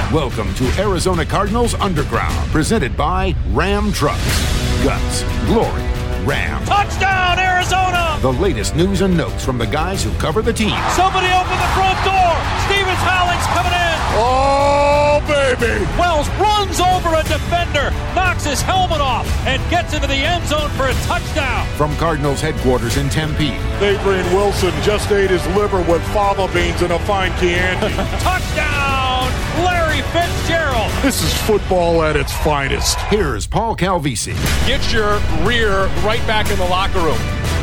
Welcome to Arizona Cardinals Underground, presented by Ram Trucks. Guts, glory, Ram. Touchdown, Arizona! The latest news and notes from the guys who cover the team. Somebody open the front door! Stevens Howling's coming in! Oh, baby! Wells runs over a defender, knocks his helmet off, and gets into the end zone for a touchdown. From Cardinals headquarters in Tempe. Adrian Wilson just ate his liver with fava beans and a fine Chianti. Touchdown, Larry Fitzgerald! This is football at its finest. Here's Paul Calvisi. Get your rear right back in the locker room.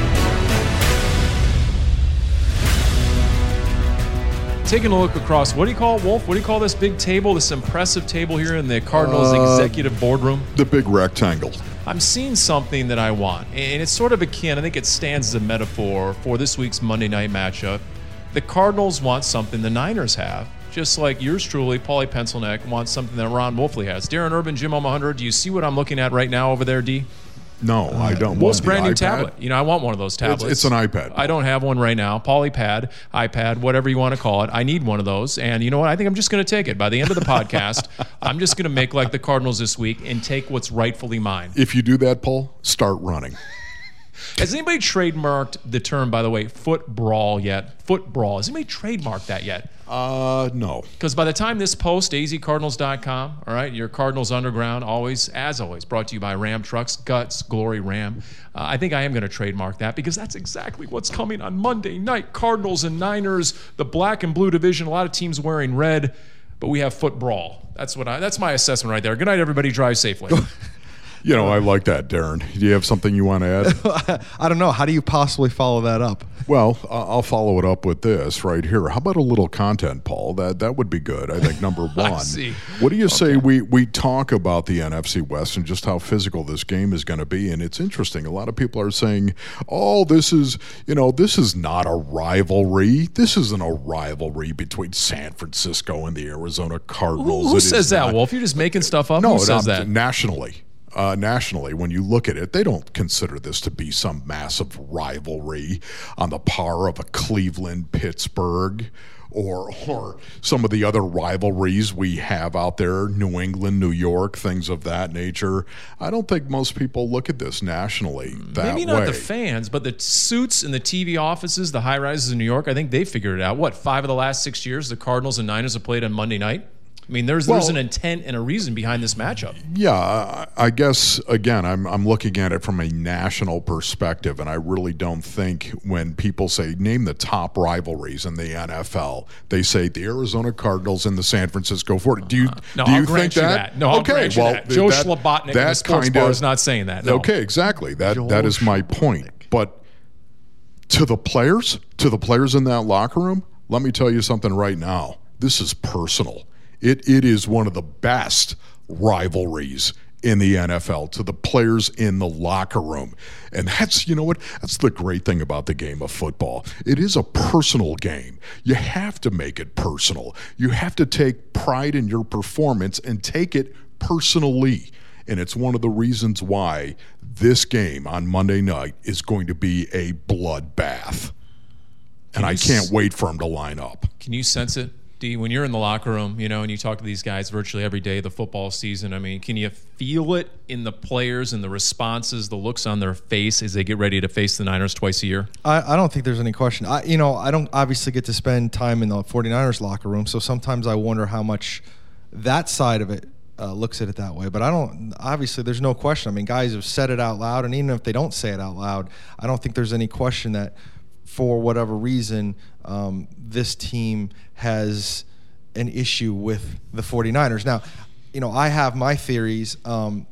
Taking a look across, what do you call it, Wolf? What do you call this big table, this impressive table here in the Cardinals executive boardroom? The big rectangle. I'm seeing something that I want, and it's sort of akin, I think it stands as a metaphor for this week's Monday night matchup. The Cardinals want something the Niners have, just like yours truly, Paulie Pencilneck, wants something that Ron Wolfley has. Darren Urban, Jim Omohundro, do you see what I'm looking at right now over there, D? No, I don't. Wolf's brand new tablet. You know, I want one of those tablets. It's an iPad. I don't have one right now. Polypad, iPad, whatever you want to call it. I need one of those. And you know what? I think I'm just going to take it. By the end of the podcast, I'm just going to make like the Cardinals this week and take what's rightfully mine. If you do that, Paul, start running. Has anybody trademarked the term, by the way, foot brawl yet? Foot brawl. Has anybody trademarked that yet? No. Because by the time this post, azcardinals.com, all right, your Cardinals Underground, always, as always, brought to you by Ram Trucks, Guts, Glory, Ram. I think I am going to trademark that because that's exactly what's coming on Monday night. Cardinals and Niners, the black and blue division, a lot of teams wearing red, but we have foot brawl. That's my assessment right there. Good night, everybody. Drive safely. You know, I like that, Darren. Do you have something you want to add? I don't know. How do you possibly follow that up? Well, I'll follow it up with this right here. How about a little content, Paul? That would be good. I think number one. I see. What do you say we talk about the NFC West and just how physical this game is going to be? And it's interesting. A lot of people are saying, "Oh, this is not a rivalry. This isn't a rivalry between San Francisco and the Arizona Cardinals." Who says that, Wolf? You're just making stuff up? No, Who says that? Nationally. Nationally, when you look at it, they don't consider this to be some massive rivalry on the par of a Cleveland, Pittsburgh, or some of the other rivalries we have out there, New England, New York, things of that nature. I don't think most people look at this nationally that way. Maybe not the fans, but the suits and the TV offices, the high-rises in New York, I think they figured it out. What, 5 of the last 6 years the Cardinals and Niners have played on Monday night? I mean, there's an intent and a reason behind this matchup. Yeah, I guess, again, I'm looking at it from a national perspective, and I really don't think when people say, name the top rivalries in the NFL, they say the Arizona Cardinals and the San Francisco 40. Do you think that? No, I'll grant you that. Joe Schlabotnik in the sports bar is not saying that. No. Okay, exactly. That is my point. But to the players in that locker room, let me tell you something right now. This is personal. It is one of the best rivalries in the NFL to the players in the locker room. And that's, you know what, that's the great thing about the game of football. It is a personal game. You have to make it personal. You have to take pride in your performance and take it personally. And it's one of the reasons why this game on Monday night is going to be a bloodbath. And I can't wait for them to line up. Can you sense it? D, when you're in the locker room, you know, and you talk to these guys virtually every day of the football season, I mean, can you feel it in the players and the responses, the looks on their face as they get ready to face the Niners twice a year? I don't think there's any question. I don't obviously get to spend time in the 49ers locker room, so sometimes I wonder how much that side of it looks at it that way. But obviously there's no question. I mean, guys have said it out loud, and even if they don't say it out loud, I don't think there's any question that for whatever reason, this team has an issue with the 49ers. Now, I have my theories, right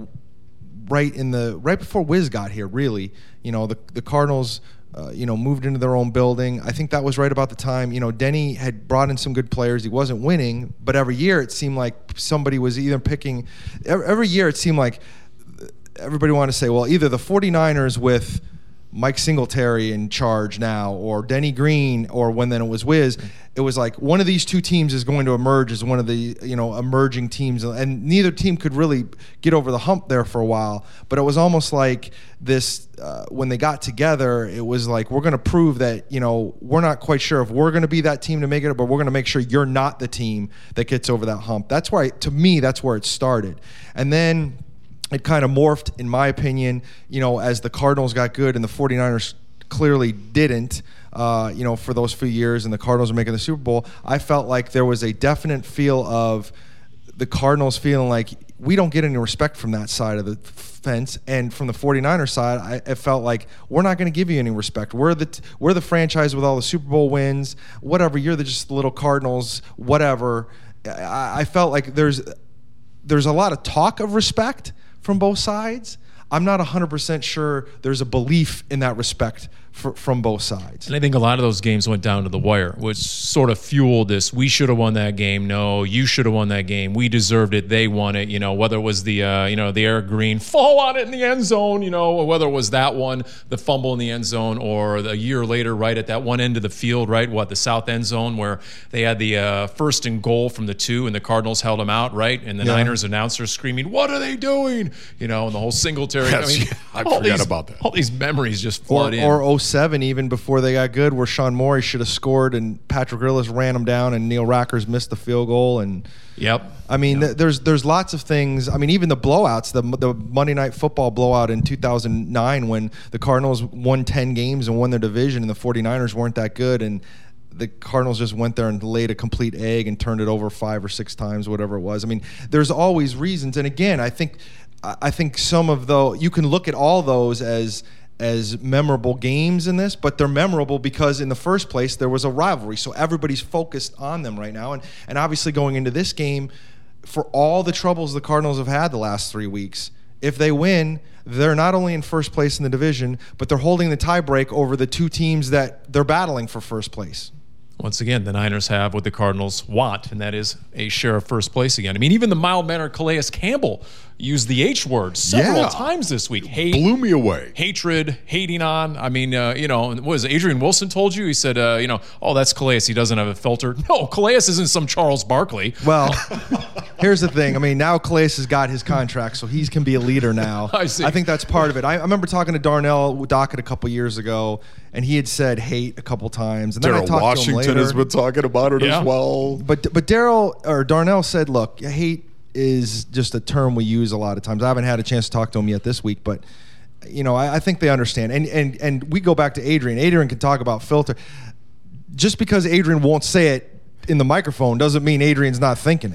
before Wiz got here, really, the Cardinals, moved into their own building. I think that was right about the time, Denny had brought in some good players. He wasn't winning, but every year it seemed like somebody was either picking, every year it seemed like everybody wanted to say, well, either the 49ers with Mike Singletary in charge now, or Denny Green, or when then it was Wiz, it was like one of these two teams is going to emerge as one of the emerging teams, and neither team could really get over the hump there for a while. But it was almost like this when they got together, it was like, we're going to prove that we're not quite sure if we're going to be that team to make it, but we're going to make sure you're not the team that gets over that hump. That's why, to me, that's where it started, and then it kind of morphed, in my opinion, as the Cardinals got good and the 49ers clearly didn't, for those few years, and the Cardinals are making the Super Bowl. I felt like there was a definite feel of the Cardinals feeling like we don't get any respect from that side of the fence, and from the 49ers side, I felt like we're not going to give you any respect. We're the franchise with all the Super Bowl wins, whatever. You're just the little Cardinals, whatever. I felt like there's a lot of talk of respect from both sides. I'm not 100% sure there's a belief in that respect from both sides. And I think a lot of those games went down to the wire, which sort of fueled this. We should have won that game. No, you should have won that game. We deserved it. They won it. Whether it was the Eric Green fall on it in the end zone, or whether it was that one, the fumble in the end zone, or a year later, right at that one end of the field, right, the south end zone where they had the first and goal from the 2 and the Cardinals held them out, right? And the Niners announcer screaming, "What are they doing?" And the whole Singletary. Yes, I forgot about that. All these memories just flood in. Or 07, even before they got good, where Sean Morey should have scored and Patrick Willis ran him down and Neil Rackers missed the field goal. And there's lots of things. I mean, even the blowouts, the Monday Night Football blowout in 2009 when the Cardinals won 10 games and won their division and the 49ers weren't that good, and the Cardinals just went there and laid a complete egg and turned it over 5 or 6 times, whatever it was. I mean, there's always reasons. And again, I think some of you can look at all those as memorable games in this, but they're memorable because in the first place there was a rivalry, so everybody's focused on them right now. And obviously going into this game, for all the troubles the Cardinals have had the last 3 weeks, if they win, they're not only in first place in the division, but they're holding the tiebreak over the 2 teams that they're battling for first place. Once again, the Niners have what the Cardinals want, and that is a share of first place again. I mean, even the mild-mannered Calais Campbell used the H word several times this week. Hate, blew me away. Hatred, hating on. I mean, what was it, Adrian Wilson told you? He said, oh, that's Calais. He doesn't have a filter. No, Calais isn't some Charles Barkley. Well, here's the thing. I mean, now Calais has got his contract, so he can be a leader now. I see. I think that's part of it. I remember talking to Darnell Dockett a couple years ago, and he had said hate a couple times. And then I talked to him later. Washington has been talking about it as well. But Darnell said, look, hate is just a term we use a lot of times. I haven't had a chance to talk to him yet this week, but I think they understand. And we go back to Adrian. Adrian can talk about filter. Just because Adrian won't say it in the microphone doesn't mean Adrian's not thinking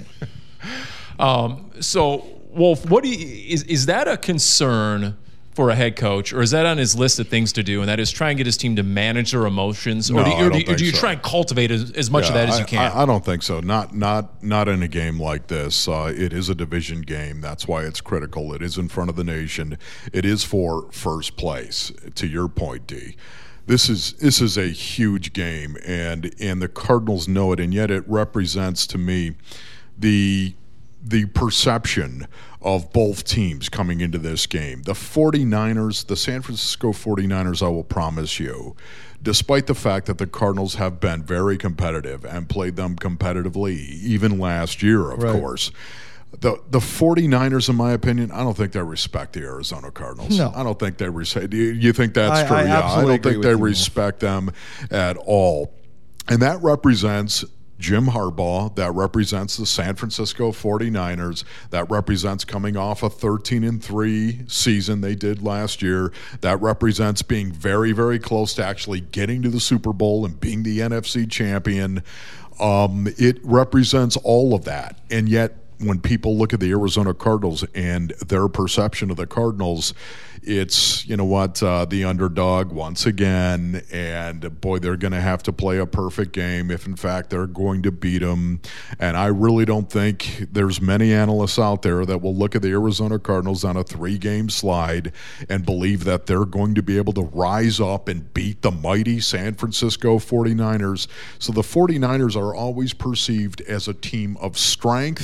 it. So, Wolf, is that a concern for a head coach, or is that on his list of things to do, and that is try and get his team to manage their emotions, or do you try and cultivate as much of that as you can? I don't think so. Not in a game like this. It is a division game. That's why it's critical. It is in front of the nation. It is for first place. To your point, D. This is a huge game, and the Cardinals know it, and yet it represents to me the perception of both teams coming into this game. The 49ers, the San Francisco 49ers, I will promise you, despite the fact that the Cardinals have been very competitive and played them competitively, even last year, of course, the 49ers, in my opinion, I don't think they respect the Arizona Cardinals. No. I don't think they respect. You think that's true? I don't think they respect them at all. And that represents Jim Harbaugh, that represents the San Francisco 49ers, that represents coming off a 13-3 season they did last year, that represents being very, very close to actually getting to the Super Bowl and being the NFC champion. It represents all of that. And yet, when people look at the Arizona Cardinals and their perception of the Cardinals, it's, the underdog once again, and boy, they're going to have to play a perfect game if in fact they're going to beat them. And I really don't think there's many analysts out there that will look at the Arizona Cardinals on a 3-game slide and believe that they're going to be able to rise up and beat the mighty San Francisco 49ers. So the 49ers are always perceived as a team of strength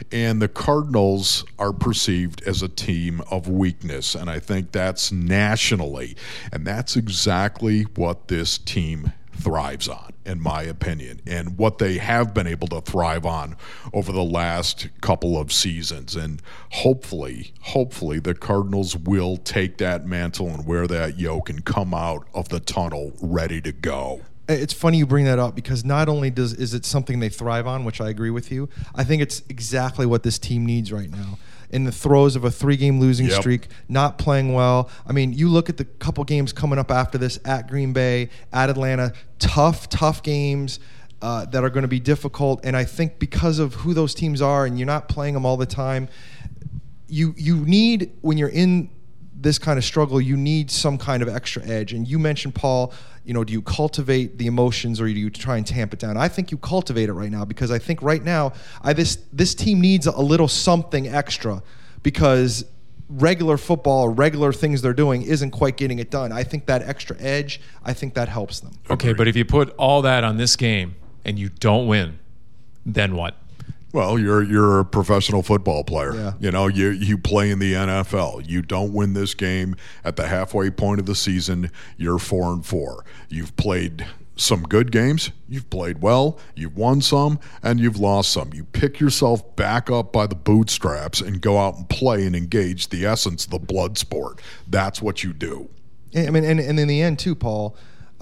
And the Cardinals are perceived as a team of weakness, and I think that's nationally. And that's exactly what this team thrives on, in my opinion, and what they have been able to thrive on over the last couple of seasons. And hopefully the Cardinals will take that mantle and wear that yoke and come out of the tunnel ready to go. It's funny you bring that up, because not only is it something they thrive on, which I agree with you, I think it's exactly what this team needs right now. In the throes of a 3-game losing streak, not playing well. I mean, you look at the couple games coming up after this, at Green Bay, at Atlanta, tough games that are going to be difficult. And I think because of who those teams are and you're not playing them all the time, you need, when you're in this kind of struggle, you need some kind of extra edge. And you mentioned, Paul, do you cultivate the emotions or do you try and tamp it down? I think you cultivate it right now, because I think right now this team needs a little something extra, because regular football or regular things they're doing isn't quite getting it done. I think that extra edge, I think that helps them. Okay, but if you put all that on this game and you don't win, then what? Well, you're a professional football player. Yeah. You play in the NFL. You don't win this game at the halfway point of the season, you're 4-4. You've played some good games, you've played well, you've won some, and you've lost some. You pick yourself back up by the bootstraps and go out and play and engage the essence of the blood sport. That's what you do. I mean, and in the end too, Paul,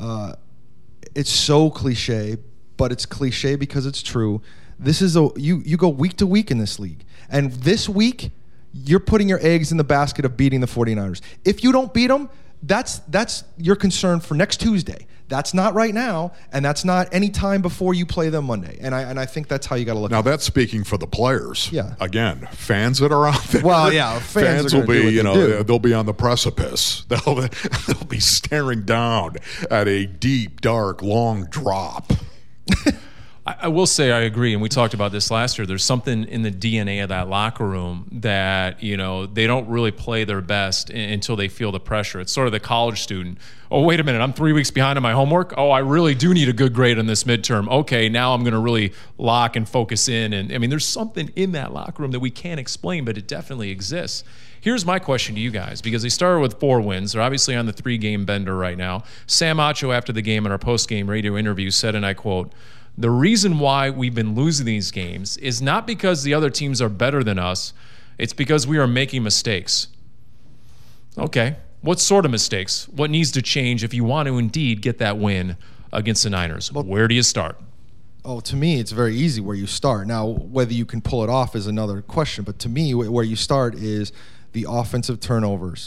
it's so cliche, but it's cliche because it's true. This is you go week to week in this league. And this week, you're putting your eggs in the basket of beating the 49ers. If you don't beat them, that's your concern for next Tuesday. That's not right now, and that's not any time before you play them Monday. And I think that's how you got to look at it. Now, that's speaking for the players. Yeah. Again, fans that are out there. Well, yeah, fans will be, they'll be on the precipice. They'll be staring down at a deep, dark, long drop. I will say I agree, and we talked about this last year. There's something in the DNA of that locker room that, they don't really play their best until they feel the pressure. It's sort of the college student. Oh, wait a minute, I'm 3 weeks behind on my homework. Oh, I really do need a good grade on this midterm. Okay, now I'm going to really lock and focus in. And I mean, there's something in that locker room that we can't explain, but it definitely exists. Here's my question to you guys, because they started with 4 wins. They're obviously on the 3-game bender right now. Sam Acho, after the game in our post-game radio interview, said, and I quote, "The reason why we've been losing these games is not because the other teams are better than us. It's because we are making mistakes." Okay, what sort of mistakes? What needs to change if you want to indeed get that win against the Niners? Where do you start? Oh, to me, it's very easy where you start. Now, whether you can pull it off is another question. But to me, where you start is the offensive turnovers.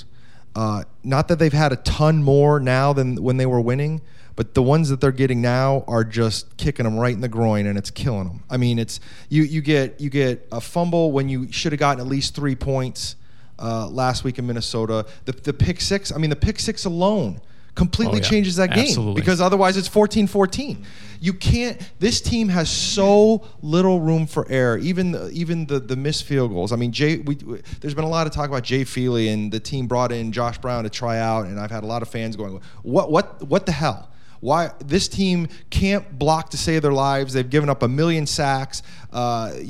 Not that they've had a ton more now than when they were winning, but the ones that they're getting now are just kicking them right in the groin, and it's killing them. I mean, it's you get a fumble when you should have gotten at least 3 points last week in Minnesota. The pick six. I mean, the pick six alone completely changes that game. Absolutely. Because otherwise it's 14-14. You can't. This team has so little room for error. Even the missed field goals. I mean, there's been a lot of talk about Jay Feely, and the team brought in Josh Brown to try out, and I've had a lot of fans going, "What the hell? Why this team can't block to save their lives? They've given up 1 million sacks. They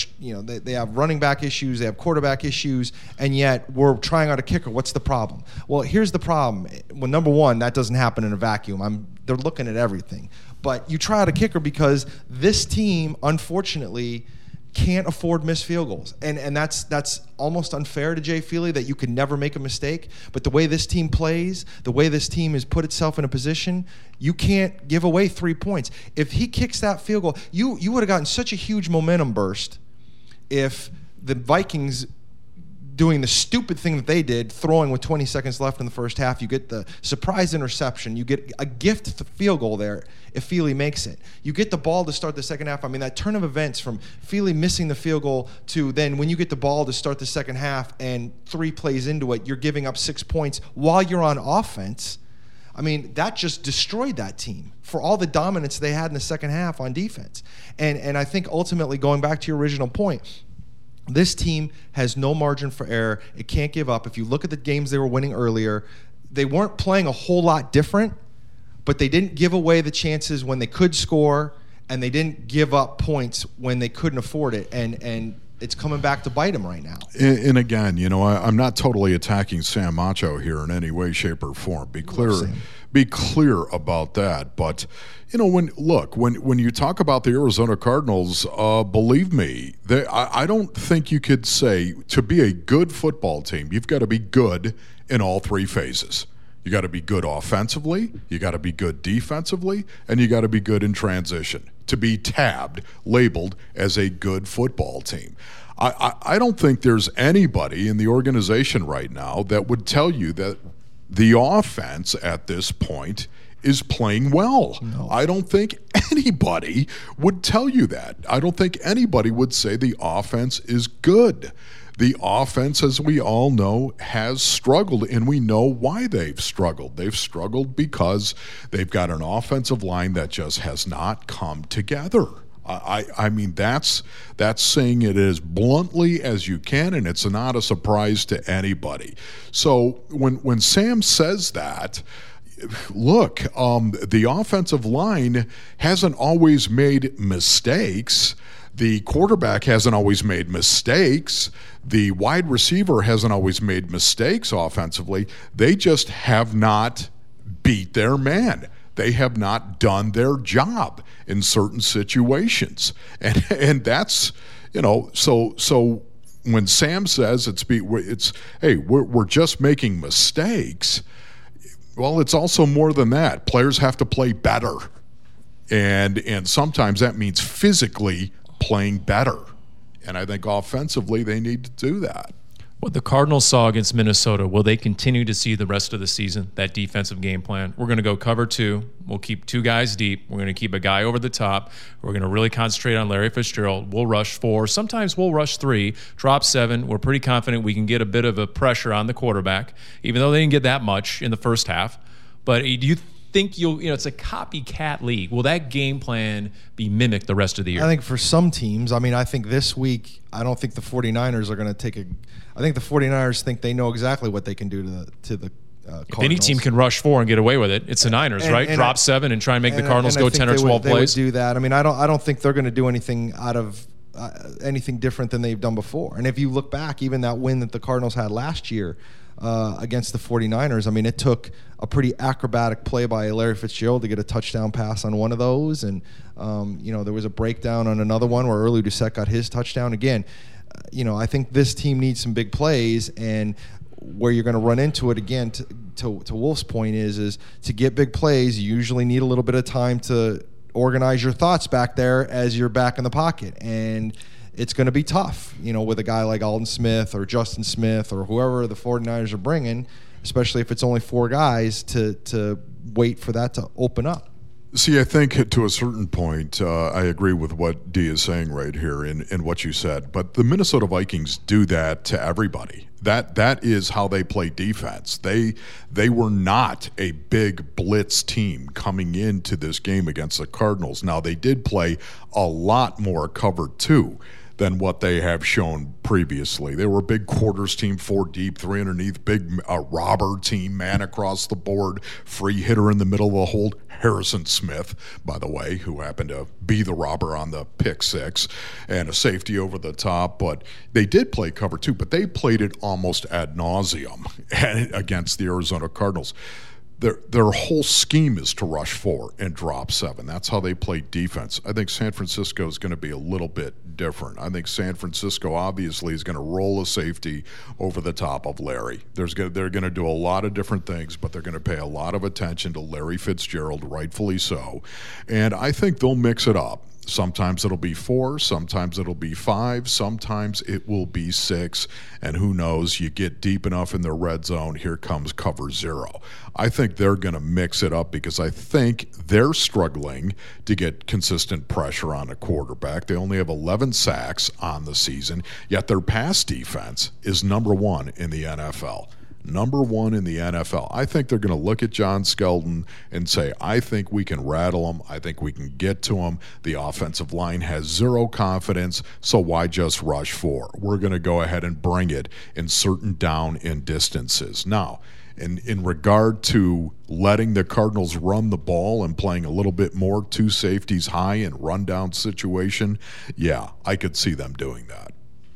have running back issues, they have quarterback issues, and yet we're trying out a kicker. What's the problem?" Well, here's the problem. Well, number one, that doesn't happen in a vacuum. They're looking at everything, but you try out a kicker because this team, unfortunately, can't afford missed field goals. And that's almost unfair to Jay Feely that you can never make a mistake. But the way this team plays, the way this team has put itself in a position, you can't give away 3 points. If he kicks that field goal, you would have gotten such a huge momentum burst if the Vikings doing the stupid thing that they did, throwing with 20 seconds left in the first half. You get the surprise interception. You get a gift field goal there if Feely makes it. You get the ball to start the second half. I mean, that turn of events from Feely missing the field goal to then when you get the ball to start the second half and 3 plays into it, you're giving up 6 points while you're on offense. I mean, that just destroyed that team for all the dominance they had in the second half on defense. And I think ultimately, going back to your original point, this team has no margin for error. It can't give up. If you look at the games they were winning earlier, they weren't playing a whole lot different, but they didn't give away the chances when they could score, and they didn't give up points when they couldn't afford it. And it's coming back to bite him right now. And again, I'm not totally attacking Sam Macho here in any way, shape, or form. Be clear about that. But when you talk about the Arizona Cardinals, believe me, I don't think you could say to be a good football team, you've got to be good in all three phases. You got to be good offensively, you got to be good defensively, and you got to be good in transition to be labeled as a good football team. I don't think there's anybody in the organization right now that would tell you that the offense at this point is playing well. No. I don't think anybody would tell you that. I don't think anybody would say the offense is good. The offense, as we all know, has struggled, and we know why they've struggled. They've struggled because they've got an offensive line that just has not come together. I mean, that's saying it as bluntly as you can, and it's not a surprise to anybody. So when Sam says that, look, the offensive line hasn't always made mistakes. The quarterback hasn't always made mistakes. The wide receiver hasn't always made mistakes offensively. They just have not beat their man. They have not done their job in certain situations. And that's, so when Sam says hey, we're just making mistakes, well, it's also more than that. Players have to play better. And sometimes that means physically playing better. And I think offensively they need to do that. What the Cardinals saw against Minnesota, will they continue to see the rest of the season, that defensive game plan? We're going to go cover 2. We'll keep 2 guys deep. We're going to keep a guy over the top. We're going to really concentrate on Larry Fitzgerald. We'll rush 4. Sometimes we'll rush 3, drop 7. We're pretty confident we can get a bit of a pressure on the quarterback, even though they didn't get that much in the first half. But do you think it's a copycat league? Will that game plan be mimicked the rest of the year? I think for some teams, I think this week, I don't think the 49ers are going to I think the 49ers think they know exactly what they can do to the Cardinals. If any team can rush 4 and get away with it, it's the Niners, right? Drop 7 and try and make the Cardinals go 10 or 12 plays. They would do that. I don't think they're going to do anything out of anything different than they've done before. And if you look back, even that win that the Cardinals had last year against the 49ers, it took a pretty acrobatic play by Larry Fitzgerald to get a touchdown pass on one of those. And, there was a breakdown on another one where Early Doucette got his touchdown. Again, I think this team needs some big plays, and where you're going to run into it again, to Wolf's point is to get big plays, you usually need a little bit of time to organize your thoughts back there as you're back in the pocket. And it's going to be tough, with a guy like Aldon Smith or Justin Smith or whoever the 49ers are bringing, especially if it's only 4 guys, to wait for that to open up. See, I think to a certain point, I agree with what Dee is saying right here in what you said. But the Minnesota Vikings do that to everybody. That is how they play defense. They were not a big blitz team coming into this game against the Cardinals. Now, they did play a lot more cover 2 than what they have shown previously. They were a big quarters team, 4 deep, 3 underneath, big robber team, man across the board, free hitter in the middle of the hold. Harrison Smith, by the way, who happened to be the robber on the pick 6, and a safety over the top. But they did play cover 2, but they played it almost ad nauseum against the Arizona Cardinals. Their whole scheme is to rush 4 and drop 7. That's how they play defense. I think San Francisco is going to be a little bit different. I think San Francisco obviously is going to roll a safety over the top of Larry. They're going to do a lot of different things, but they're going to pay a lot of attention to Larry Fitzgerald, rightfully so. And I think they'll mix it up. Sometimes it'll be 4, sometimes it'll be 5, sometimes it will be 6, and who knows, you get deep enough in the red zone, here comes cover 0. I think they're going to mix it up because I think they're struggling to get consistent pressure on a quarterback. They only have 11 sacks on the season, yet their pass defense is number 1 in the NFL. Number 1 in the NFL. I think they're going to look at John Skelton and say, I think we can rattle him. I think we can get to him. The offensive line has 0 confidence, so why just rush 4? We're going to go ahead and bring it in certain down and distances. Now, in regard to letting the Cardinals run the ball and playing a little bit more 2 safeties high and run down situation, yeah, I could see them doing that.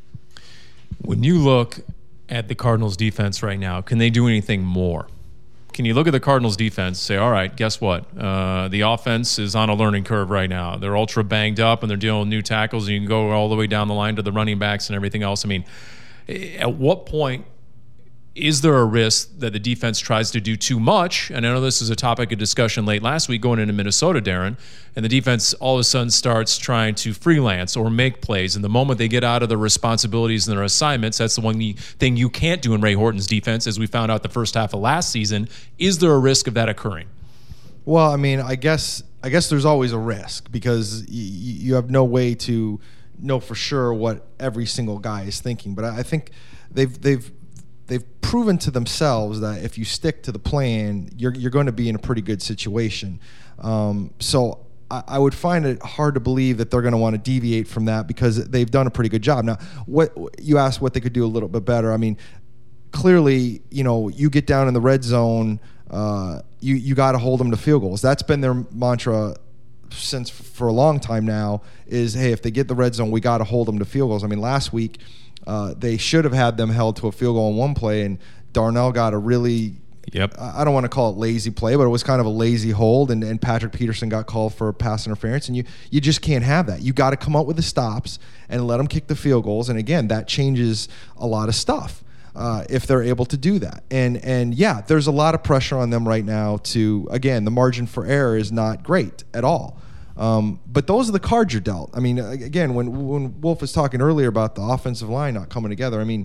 When you look at the Cardinals defense right now, can they do anything more? Can you look at the Cardinals defense and say, all right, guess what? The offense is on a learning curve right now. They're ultra banged up and they're dealing with new tackles, and you can go all the way down the line to the running backs and everything else. I mean, at what point is there a risk that the defense tries to do too much? And I know this is a topic of discussion late last week going into Minnesota, Darren, and the defense all of a sudden starts trying to freelance or make plays. And the moment they get out of their responsibilities and their assignments, that's the one thing you can't do in Ray Horton's defense, as we found out the first half of last season. Is there a risk of that occurring? Well, I mean, I guess there's always a risk, because you have no way to know for sure what every single guy is thinking. But I think they've proven to themselves that if you stick to the plan, you're going to be in a pretty good situation. So I would find it hard to believe that they're going to want to deviate from that, because they've done a pretty good job. Now, what you asked what they could do a little bit better. I mean, clearly, you get down in the red zone, you got to hold them to field goals. That's been their mantra for a long time now, is, hey, if they get the red zone, we got to hold them to field goals. I mean, last week, they should have had them held to a field goal in one play, and Darnell got a really, I don't want to call it lazy play, but it was kind of a lazy hold, and Patrick Peterson got called for pass interference, and you just can't have that. You got to come up with the stops and let them kick the field goals, and again, that changes a lot of stuff if they're able to do that. And yeah, there's a lot of pressure on them right now to, again, the margin for error is not great at all. But those are the cards you're dealt. I mean, again, when Wolf was talking earlier about the offensive line not coming together, I mean,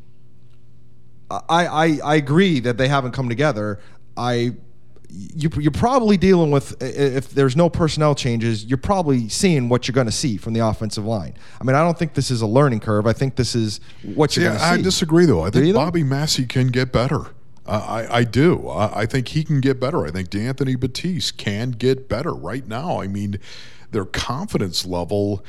I agree that they haven't come together. You're probably dealing with, if there's no personnel changes, you're probably seeing what you're going to see from the offensive line. I mean, I don't think this is a learning curve. I think this is what you're going to see. I disagree, though. I think Bobby Massey can get better. I do. I think he can get better. I think D'Anthony Batiste can get better right now. I mean, their confidence level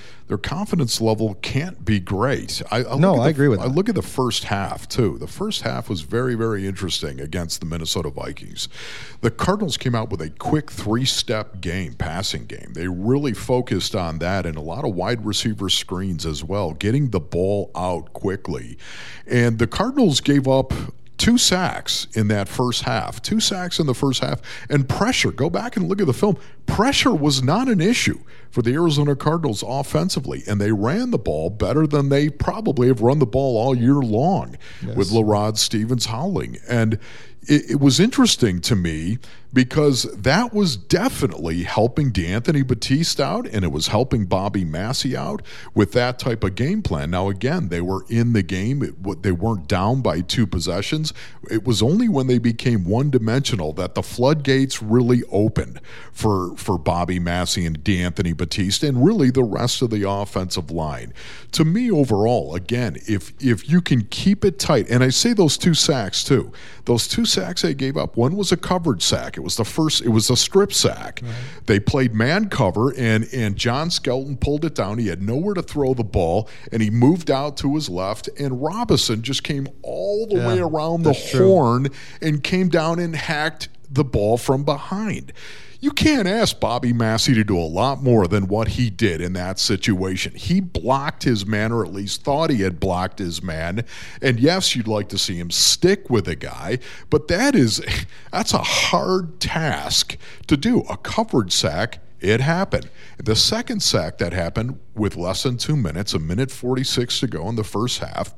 can't be great. I agree with that. I look at the first half, too. The first half was very, very interesting against the Minnesota Vikings. The Cardinals came out with a quick three-step passing game. They really focused on that, and a lot of wide receiver screens as well, getting the ball out quickly. And the Cardinals gave up 2 sacks in that first half. 2 sacks in the first half. And pressure, go back and look at the film. Pressure was not an issue for the Arizona Cardinals offensively, and they ran the ball better than they probably have run the ball all year long with LaRod Stevens howling. And it was interesting to me because that was definitely helping D'Anthony Batiste out, and it was helping Bobby Massey out with that type of game plan. Now, again, they were in the game. They weren't down by 2 possessions. It was only when they became one-dimensional that the floodgates really opened for Bobby Massey and D'Anthony Batiste and really the rest of the offensive line. To me, overall, again, if you can keep it tight, and I say those 2 sacks too. Those 2 sacks they gave up, one was a covered sack. It was a strip sack. Right. They played man cover, and John Skelton pulled it down. He had nowhere to throw the ball, and he moved out to his left, and Robinson just came all the way around the horn and came down and hacked the ball from behind. You can't ask Bobby Massey to do a lot more than what he did in that situation. He blocked his man, or at least thought he had blocked his man. And yes, you'd like to see him stick with a guy, but that's a hard task to do. A covered sack, it happened. The second sack that happened with less than 2 minutes, 1:46 to go in the first half,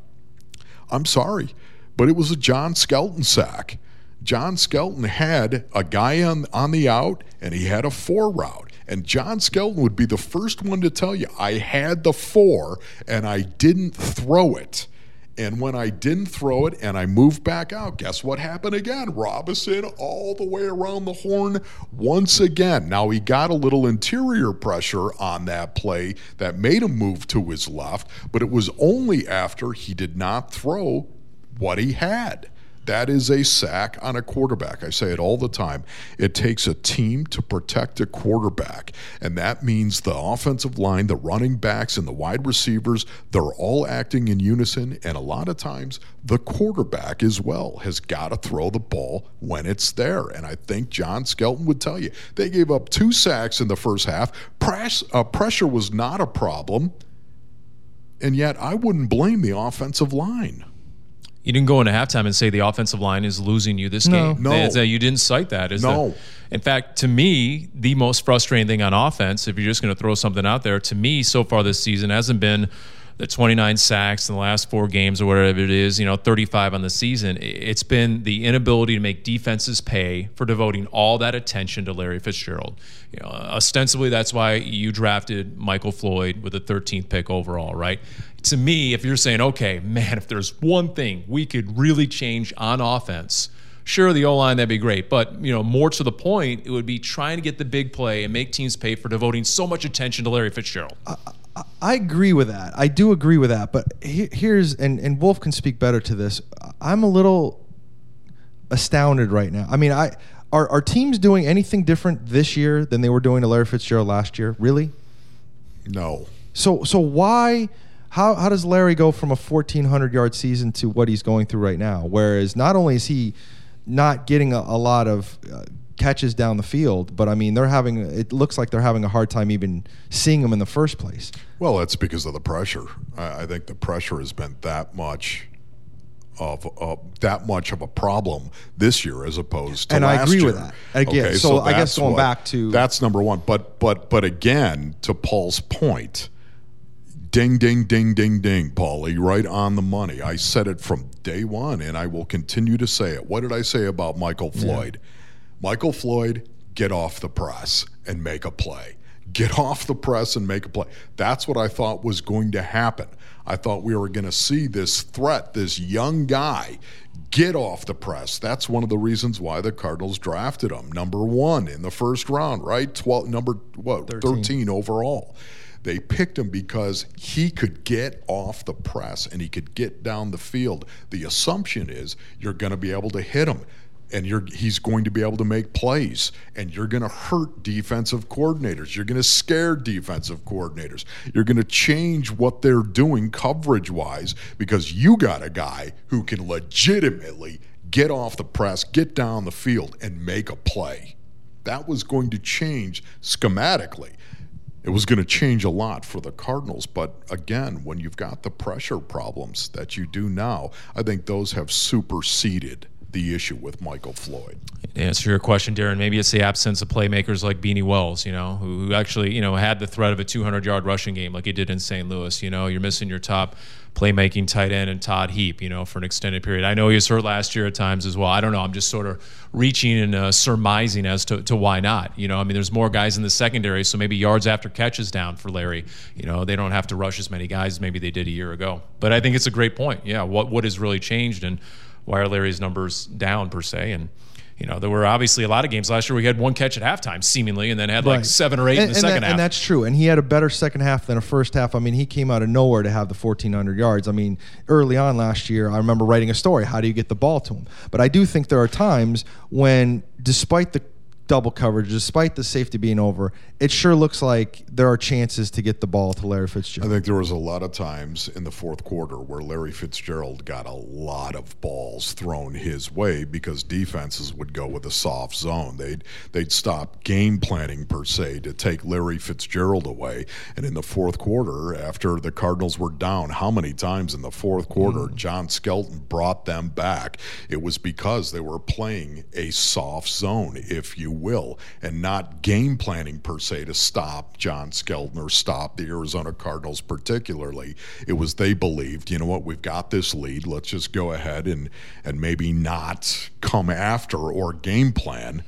I'm sorry, but it was a John Skelton sack. John Skelton had a guy on the out, and he had a 4 route. And John Skelton would be the first one to tell you, I had the 4, and I didn't throw it. And when I didn't throw it and I moved back out, guess what happened again? Robinson all the way around the horn once again. Now, he got a little interior pressure on that play that made him move to his left, but it was only after he did not throw what he had. That is a sack on a quarterback. I say it all the time. It takes a team to protect a quarterback, and that means the offensive line, the running backs, and the wide receivers, they're all acting in unison, and a lot of times the quarterback as well has got to throw the ball when it's there, and I think John Skelton would tell you. They gave up 2 sacks in the first half. Pressure was not a problem. And yet I wouldn't blame the offensive line. You didn't go into halftime and say the offensive line is losing you this game. No. You didn't cite that. In fact, to me, the most frustrating thing on offense, if you're just going to throw something out there, to me so far this season hasn't been the 29 sacks in the last 4 games or whatever it is, 35 on the season. It's been the inability to make defenses pay for devoting all that attention to Larry Fitzgerald. Ostensibly, that's why you drafted Michael Floyd with the 13th pick overall, right? To me, if you're saying, okay, man, if there's one thing we could really change on offense, sure, the O-line, that'd be great. But, more to the point, it would be trying to get the big play and make teams pay for devoting so much attention to Larry Fitzgerald. I agree with that. I do agree with that. But here's, and Wolf can speak better to this, I'm a little astounded right now. I mean, are teams doing anything different this year than they were doing to Larry Fitzgerald last year? Really? No. So why... How does Larry go from a 1,400-yard season to what he's going through right now? Whereas not only is he not getting a lot of catches down the field, but I mean it looks like they're having a hard time even seeing him in the first place. Well, that's because of the pressure. I think the pressure has been that much of a problem this year as opposed to last year. And I agree with that. Again, okay, so I guess going back to that's number one. But again, to Paul's point. Ding, ding, ding, ding, ding, Paulie, right on the money. I said it from day one, and I will continue to say it. What did I say about Michael Floyd? Yeah. Michael Floyd, get off the press and make a play. Get off the press and make a play. That's what I thought was going to happen. I thought we were going to see this threat, this young guy, get off the press. That's one of the reasons why the Cardinals drafted him. Number 1 in the first round, right? 13 overall. They picked him because he could get off the press and he could get down the field. The assumption is you're going to be able to hit him and he's going to be able to make plays, and you're going to hurt defensive coordinators. You're going to scare defensive coordinators. You're going to change what they're doing coverage-wise because you got a guy who can legitimately get off the press, get down the field, and make a play. That was going to change schematically. It was going to change a lot for the Cardinals, but again, when you've got the pressure problems that you do now, I think those have superseded the issue with Michael Floyd. To answer your question, Darren, maybe it's the absence of playmakers like Beanie Wells, who actually, had the threat of a 200-yard rushing game like he did in St. Louis. You're missing your top playmaking tight end and Todd Heap, for an extended period. I know he was hurt last year at times as well. I don't know. I'm just sort of reaching and surmising as to why not. There's more guys in the secondary, so maybe yards after catch is down for Larry. They don't have to rush as many guys as maybe they did a year ago. But I think it's a great point. Yeah, what has really changed and why are Larry's numbers down per se? And there were obviously a lot of games last year where he had 1 catch at halftime, seemingly, and then had like 7 or 8 in the second half. And that's true. And he had a better second half than a first half. He came out of nowhere to have the 1,400 yards. Early on last year, I remember writing a story, how do you get the ball to him? But I do think there are times when, despite the double coverage, despite the safety being over, it sure looks like there are chances to get the ball to Larry Fitzgerald. I think there was a lot of times in the fourth quarter where Larry Fitzgerald got a lot of balls thrown his way because defenses would go with a soft zone. They'd stop game planning per se to take Larry Fitzgerald away. And in the fourth quarter, after the Cardinals were down, how many times in the fourth quarter John Skelton brought them back? It was because they were playing a soft zone, if you will, and not game planning per se to stop John Skelton or stop the Arizona Cardinals particularly. It was they believed, we've got this lead, let's just go ahead and maybe not come after or game plan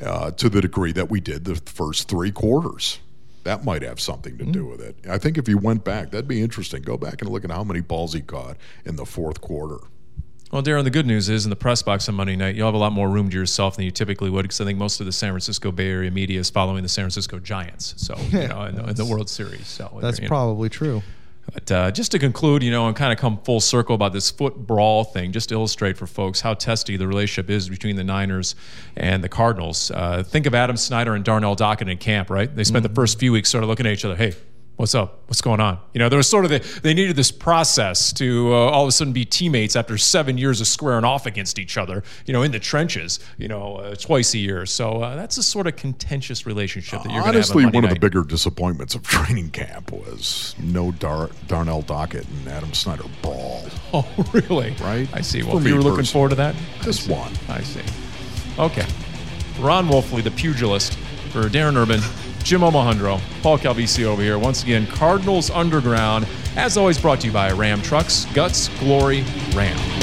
to the degree that we did the first 3 quarters. That might have something to do with it. I think if you went back, that'd be interesting. Go back and look at how many balls he caught in the fourth quarter. Well, Darren, the good news is in the press box on Monday night, you'll have a lot more room to yourself than you typically would because I think most of the San Francisco Bay Area media is following the San Francisco Giants, so in the World Series. So that's probably true. But just to conclude, and kind of come full circle about this foot brawl thing, just to illustrate for folks how testy the relationship is between the Niners and the Cardinals. Think of Adam Snyder and Darnell Dockett in camp, right? They spent the first few weeks sort of looking at each other, hey, What's up? What's going on? You know, there was sort of they needed this process to all of a sudden be teammates after 7 years of squaring off against each other, you know, in the trenches, you know, twice a year. So that's a sort of contentious relationship that you're going to have on Monday Honestly, one of the night. bigger disappointments of training camp was no Darnell Dockett and Adam Snyder brawl. Oh, really? Right? I see. For Well, me you were looking personally. forward to that? Just one. I see. Okay. Ron Wolfley, the pugilist, for Darren Urban, Jim Omohundro, Paul Calvisi over here. Once again, Cardinals Underground, as always, brought to you by Ram Trucks. Guts, Glory, Ram.